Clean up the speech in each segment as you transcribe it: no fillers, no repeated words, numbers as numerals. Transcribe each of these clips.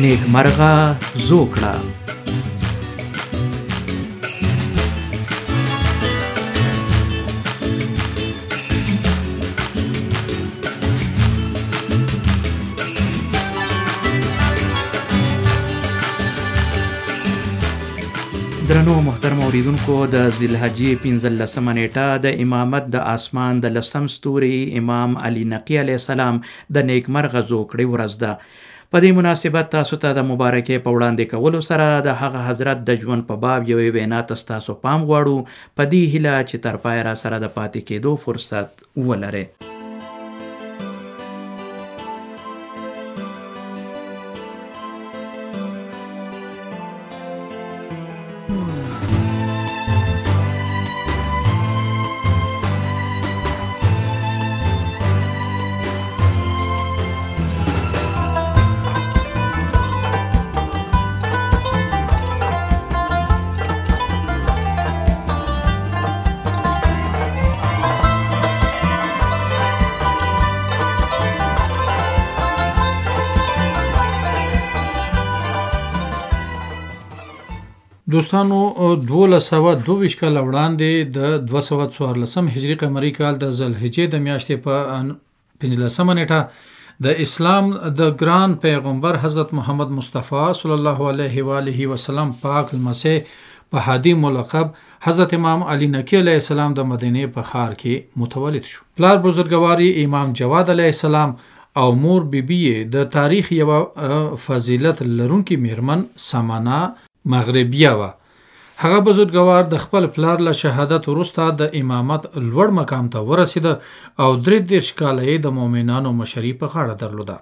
نیکمرغه زوکړه. درنو محترم اوریدونکو، د ذوالحجې 15مه نیټه د امامت د آسمان د 10م ستوري امام علي نقي علیه السلام د نیکمرغه زوکړې ورځ ده. په دې مناسبت تاسو ته د مبارکۍ په وړاندې کولو سره د هغه حضرت د ژوند په باب یوې وینا ته ستاسو پام غواړو، په دې هیله چې تر پایه را سره د پاتې کېدو فرصت ولرئ. دوستانو، 1222 کال وړاندې د 214 هجری قمری کال د ذوالحجې د میاشتې په 15مه نیټه د اسلام د ګران پیغمبر حضرت محمد مصطفی صلی الله علیه و آله وسلم پاک المسیح په هادي ملقب حضرت امام علي نقي علیه السلام د مدینې په ښار کې متولد شو. پلار بزرګواری امام جواد علیه السلام او مور بیبي د تاریخ یو فضیلت لرونکي میرمن سمانا مغربیه وه. هغه بزرګوار د خپل پلار له شهادت وروسته د امامت لوړ مقام ته ورسېده او 33 کاله یې د مؤمنانو مشري په غاړه درلوده.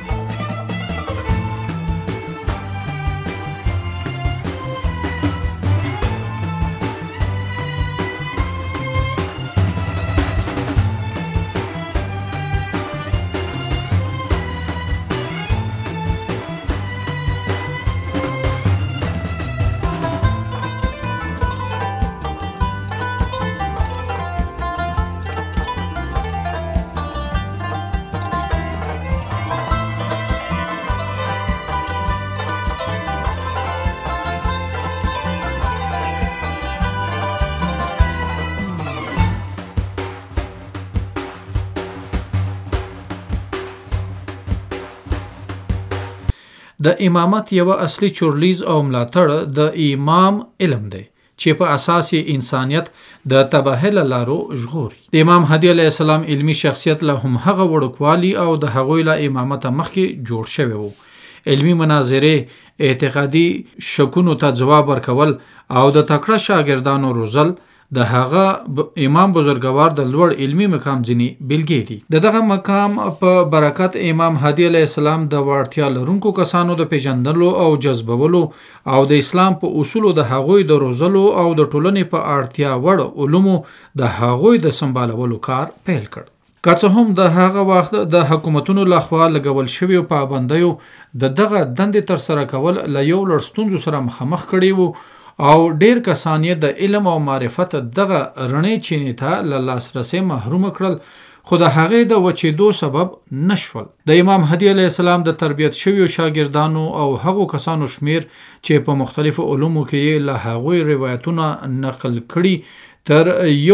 د امامت یو اصلي چورلیز او ملاتړ د امام علم دی چې په اساس انسانیت د تباهی له لارو ژغوري. د امام هدي علیه السلام علمی شخصیت له هم هغه وړوکوالي او د هغوی له امامت مخکې جوړ شوی وو. علمی مناظره، اعتقادي شکونو ته ځواب ورکول او د تکړه شاګردانو روزل د هغه امام بزرګوار د لوړ علمی مقام ځینې بیلګې دي. دغه مقام په برکت امام هدي علیه السلام د وړتیا لرونکو کسانو د پیژندلو او جذبولو او د اسلام په اصولو د هغوی د روزلو او د ټولنې په اړتیا وړ علومو د هغوی د سمبالولو کار پیل کړ. که څه هم د هغه وخت د حکومتونو لخوا لګول شویو پابندیو دغه دندې ترسره کول له یو لړ ستونزو سره مخامخ کړي وو او ډیر کسان یې د علم او معرفت دغه رڼې چینې ته له لاسرسي محروم کړل، خو د هغې د وچېدو سبب نشول. د امام هدي علیه السلام د تربیت شویو شاګردانو او هغو کسانو شمیر چې په مختلفو علومو کې له هغوی روایتونه نقل کړي تر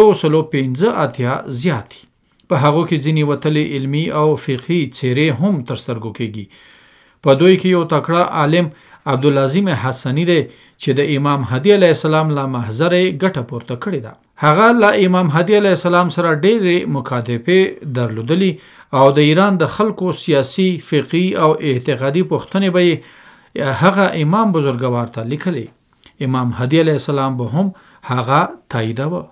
115 زیات دي. په هغو کې ځینې وتلي علمي او فقهي څیرې هم تر سترګو کېږي. په دوی کې یو تکړه عالم عبدالعظیم حسنی دی چې د امام هدي علیه السلام له محضر ګټه پورته کړې ده. هغه له امام هدي علیه السلام سره ډېرې مکاتبې درلودلي او د ایران د خلکو سیاسي، فقهي او اعتقادي پوښتنې به هغه امام بزرګوار ته لیکلي. امام هدي علیه السلام به هم هغه تاییداوه.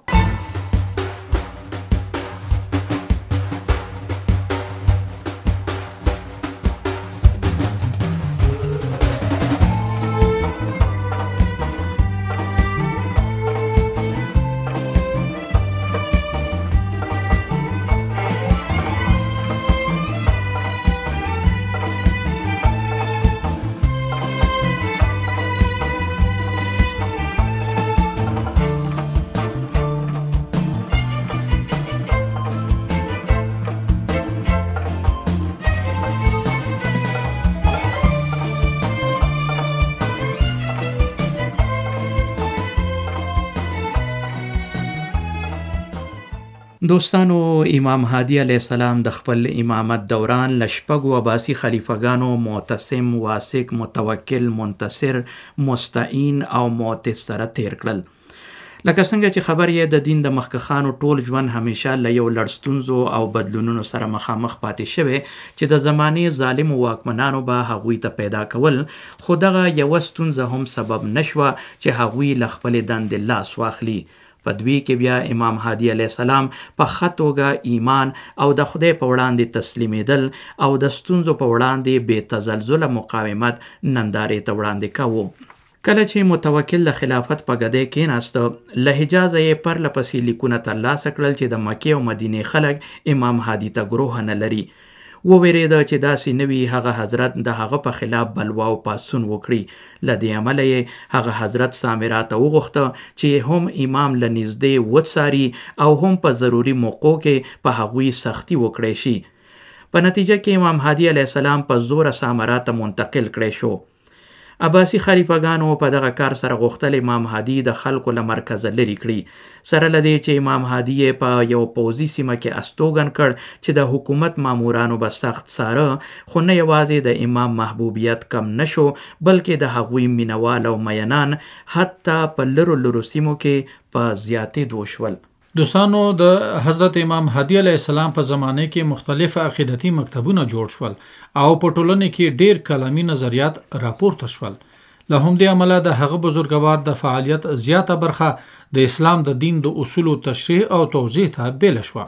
دوستانو، امام هادي علیه السلام د خپل امامت دوران له شپږو عباسي خلیفګانو معتصم، واثق، متوکل، منتصر، مستعین او معتز سره تیر کړل. لکه څنګه چې خبر یې د دین د مخکښانو ټول ژوند همیشه له یو لړ ستونزو او بدلونونو سره مخامخ پاتې شوی چې د زمانې ظالمو واکمنانو به هغوی ته پیدا کول، خو دغه یوه ستونزه هم سبب نشوه چې هغوی له خپلې دندې لاس واخلي. په دوی کې بیا امام هادي علیه السلام په ښه توګه ایمان او د خدای په وړاندې تسلیمېدل او د ستونزو په وړاندې بې تزلزله مقاومت نندارې ته وړاندې کوو. کله چې متوکل د خلافت په ګدۍ کېناسته، له حجازه یې پرله پسې لیکونه ترلاسه کړل چې د مکې او مدینې خلک امام هادي ته ګروه نه لري. وویرېده چې داسې نه وي هغه حضرت د هغه په خلاف بلوا او پاڅون وکړي. له دې امله یې هغه حضرت سامرا ته وغوښته چې هم امام له نږدې وڅاري او هم په ضروري موقعو کې په هغوی سختي وکړی شي. په نتیجه کې امام هادي علیه السلام په زوره سامرا ته منتقل کړی شو. عباسي خلیفګانو په دغه کار سره غوښتل امام هادي د خلکو له مرکزه لرې کړي، سره له دې چې امام هادي یې په یو پوځي سیمه کې استوګن کړ چې د حکومت مامورانو به سخت څاره، خو نه یوازې د امام محبوبیت کم نشو بلکې د هغوی مینوال او مینان حتی په لرو لرو سیمو کې په زیاتېدو شول. دوستانو، د حضرت امام هادي علیه السلام په زمانه کې مختلف عقیدتي مکتبونه جوړ شول او په ټولنه کې ډیر کلامي نظریات راپورته شول. له همدې امله د هغه بزرګوار د فعالیت زیاته برخه د اسلام د دین د اصولو تشریح او توضیح ته بیل شوه.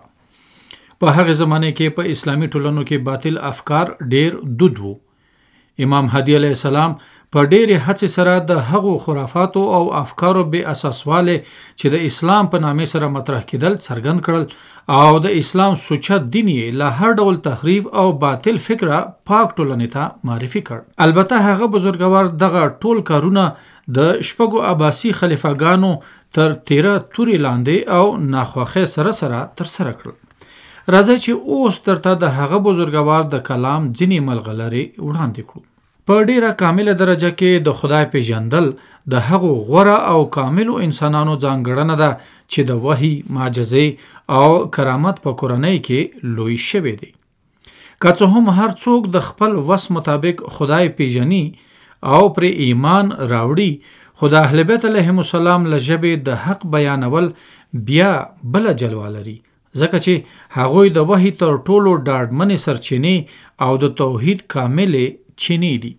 په هغه زمانه کې په اسلامي ټولنو کې باطل افکار ډیر دود وو. امام هادي علیه السلام په ډېرې هڅې سره د هغو خرافاتو او افکارو بې اساسواله چې د اسلام په نامې سره مطرح کېدل څرګند کړل او د اسلام سوچه دین یې له هر ډول تحریف او باطل فکره پاک ټولنې ته معرفي کړ. البته هغه بزرګوار دغه ټول کارونه د شپږو عباسي خلیفګانو تر تیره تورې لاندې او ناخوښۍ سره سره ترسره کړل. راځئ چې اوس درته د هغه بزرګوار د کلام ځینې ملغلرې وړاندې کړو. په ډیره کامله درجه کې د خدای پیژندل د هغو غوره او کاملو انسانانو ځانګړنه ده چې د وحی، معجزې او کرامت په کورنۍ کې لوی شوی دی. که څه هم هر څوک د خپل وس مطابق خدای پیژني او پر ایمان راوړي، خو د اهل بیت علیهم السلام له ژبې د حق بیانول بیا بله جلوه لري، ځکه چې هغوی د وحی تر ټولو ډاډمنې سرچینې او د توحید کاملې چینی دي.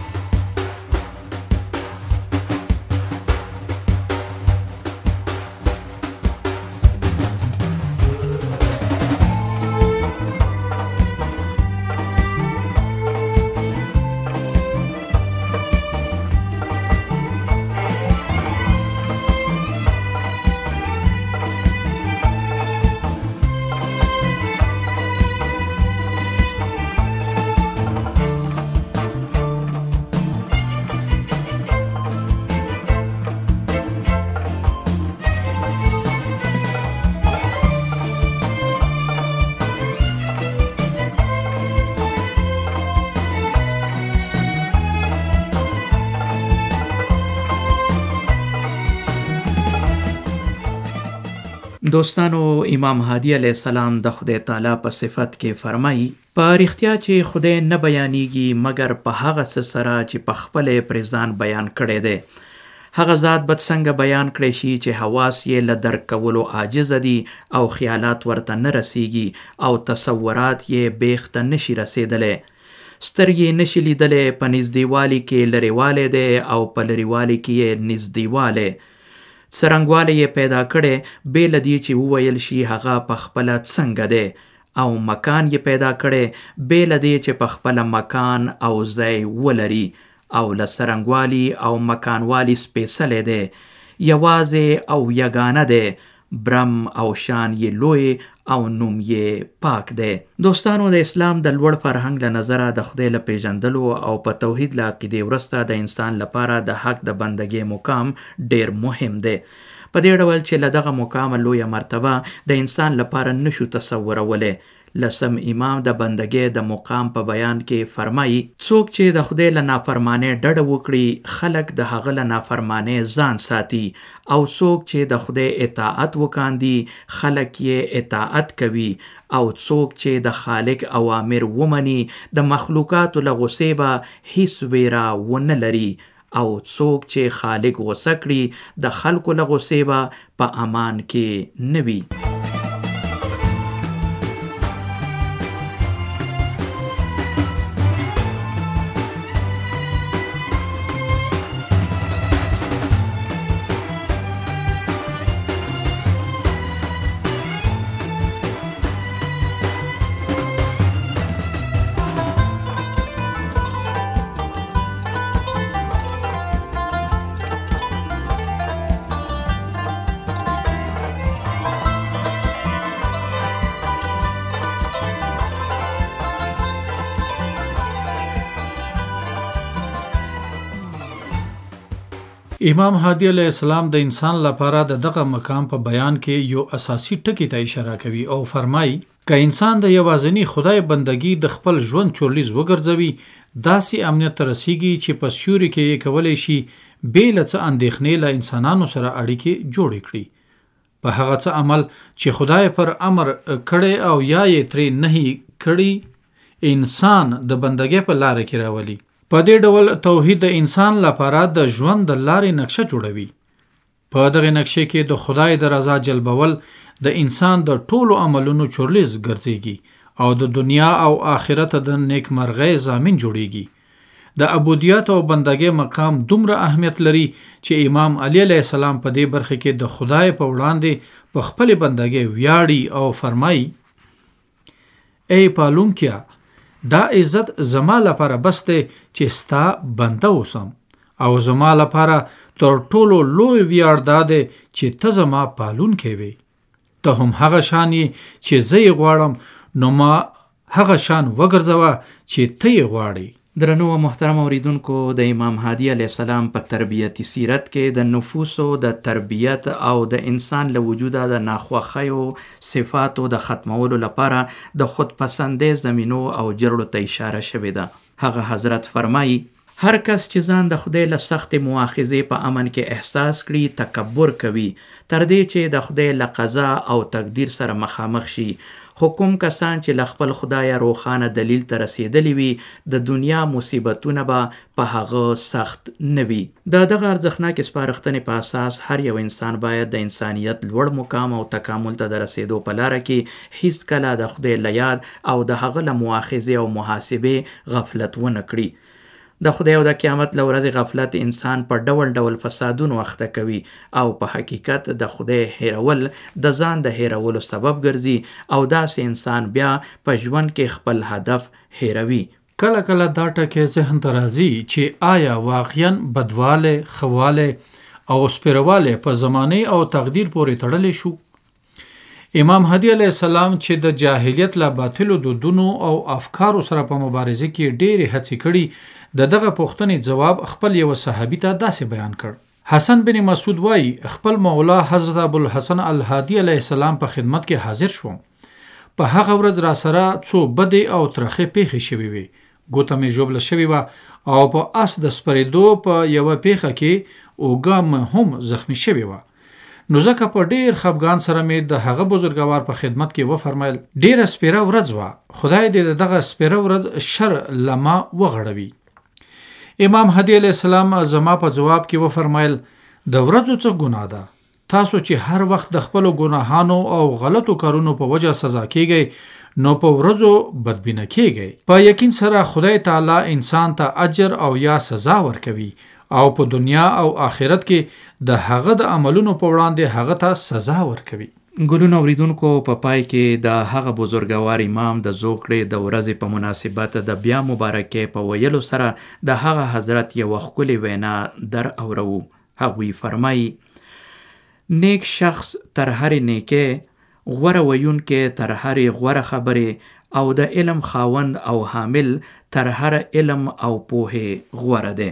دوستانو، امام هادي علیه السلام د خدای تعالی په صفت کې فرمایي: په رښتیا چې خدای نه بیانیږي مګر په هغه څه سره چې په خپل پرې ځان بیان کړی دی. هغه ذات به څنګه بیان کړی شي چې حواس یې له درک کولو عاجز دي او خیالات ورته نه رسیږي او تصورات یې بیخ ته نشي رسیدلی. سترګې نشي لیدلی، په نږدېوالي کې لرېوالی دی او په لرېوالي کې یې نږدېوالی. څرنګوالی یې پیدا کړی بې له دې چې وویل شي هغه په خپله څنګه دی، او مکان یې پیدا کړی بې له دې چې په خپله مکان او ځای ولري، او له څرنګوالي او مکانوالي سپېڅلی دی، یوازې او یګانه دی، برم او شان یې لوی او نوم یې پاک دی. دوستانو، د اسلام د لوړ فرهنګ له نظره د خدای له پیژندلو او په توحید له عقیدې وروسته د انسان لپاره د حق د بندګۍ مقام ډیر مهم دی. په دې ډول چې له دغه مقامه لویه مرتبه د انسان لپاره نشو تصورولی، لسم امام د بندګۍ د مقام په بیان کې فرمایي څوک چې د خدای له نافرمانۍ ډډه وکړي خلک د هغه له نافرمانۍ ځان ساتي او څوک چې د خدای اطاعت وکاندي خلک یې اطاعت کوي او څوک چې د خالق اوامر ومني د مخلوقاتو له غصې به هیڅ ویره ونه لري او څوک چې خالق غصه کړي د خلکو له غصې به په امان کې نه وي. امام هادي علیه السلام د انسان لپاره د دغه مقام په بیان کې یو اساسي ټکی ته اشاره کوي او فرمایي که انسان د یوازینی خدای بندگی د خپل ژوند چورلیز وګرځوي داسې امنیت ته رسیږي چې په سیوري کې یې کولی شي بې له څه اندېښنې له انسانانو سره اړیکې جوړې کړي په هغه څه عمل چې خدای پر امر کړی او یا یې ترې نهي کړي انسان د بندګۍ په لاره کې راولي. په دې ډول توحید د انسان لپاره د ژوند د لارې نقشه جوړوي. په دغه نقشې کې د خدای د رضا جلبول د انسان د ټولو عملونو چورلیز ګرځېږي او د دنیا او آخرت د نیکمرغۍ ضامن جوړیږي. د عبودیت او بندګۍ مقام دومره اهمیت لري چې امام علی علیه السلام په دې برخه کې د خدای په وړاندې په خپل بندګۍ ویاړي او فرمایي ای پالونکیا دا عزت زما لپاره بس دی چې ستا بنده اوسم او زما لپاره تر ټولو لوی ویاړ دا دی چې ته زما پالونکی وې. ته هم هغه شان یې چې زه یې غواړم نو ما هغه شان وګرځوه چې ته یې غواړې. درنو محترم اوریدونکو د امام هادي علیه السلام په تربیتي سیرت کې د نفوسو د تربیت او د انسان له وجوده د ناخوښیو صفاتو د ختمولو لپاره د خودپسندۍ زمینو او جرړو ته اشاره شوې ده. هغه حضرت فرمایي هر کس چې ځان د خدای له سختې مؤاخذې په امن کې احساس کړي تکبر کوي تر دې چې د خدای له قضا او تقدیر سره مخامخ شي. خو کوم کسان چې له خپل خدایه روښانه دلیل ته رسېدلی وي د دنیا مصیبتونه به په هغه سخت نه وي. د دغه ارزښتناکې سپارښتنې په اساس هر یو انسان باید د انسانیت لوړ مقام او تکامل ته د رسېدو په لاره کې هیڅ کله د خدای له یاد او د هغه له مؤاخذې او محاسبې غفلت ونه کړي. د خدای او د قیامت له ورځې غفلت انسان په ډول ډول فسادونو اخته کوي او په حقیقت د خدای هیرول د ځان د هیرولو سبب ګرځي او داسې انسان بیا په ژوند کې خپل هدف هیروي. کله کله دا ټکی ذهن ته راځي چې آیا واقعا بدواله خواله او سپیرواله په زمانه او تقدیر پورې تړلی شو؟ امام هادي علیه السلام چې د جاهلیت له باطلو دودونو او افکارو سره په مبارزه کې ډېرې هڅې کړي دغه پوښتنې جواب خپل یو صحابي ته داسې بیان کړ. حسن بن مسعود وایي خپل مولا حضرت ابوالحسن الهادي علیه السلام په خدمت کې حاضر شوم. په هغه ورځ را سره څو بدې او ترخې پیښې شوې وې. ګوته مې ژوبله شوې وه او په اس د سپرېدو په یوه پیښه کې اوږه مې هم زخمي شوې وه. نو ځکه په ډېر خفګان سره مې د هغه بزرګوار په خدمت کې وفرمایل ډېره سپیره ورځ وه خدای دې د دغه سپیره ورځ شر لما وغړوي. امام هادي علیه السلام زما په جواب کې وفرمایل د ورځو څه ګناه ده تاسو چې هر وخت د خپلو ګناهانو او غلطو کارونو په وجه سزا کیږئ نو په ورځو بدبینه کیږئ. په یقین سره خدای تعالی انسان ته اجر او یا سزا ورکوي او په دنیا او آخرت کې د هغه د عملونو په وړاندې هغه ته سزا ورکوي. ګلونو اوریدونکو په پای کې د هغه بزرګوار امام د زوکړې د ورځې په مناسبت د بیا مبارکۍ په ویلو سره د هغه حضرت یوه ښکلې وینا در اورو. هغوی فرمایي نیک شخص تر هرې نیکۍ غوره ویونکی تر هرې غوره خبرې او د علم خاوند او حامل تر هر علم او پوهې غوره دی.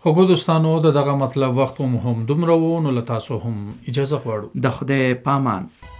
خو دوستانو دغه مطلب وخت هم دومره و، نو له تاسو هم اجازه غواړو. د خدای پامان.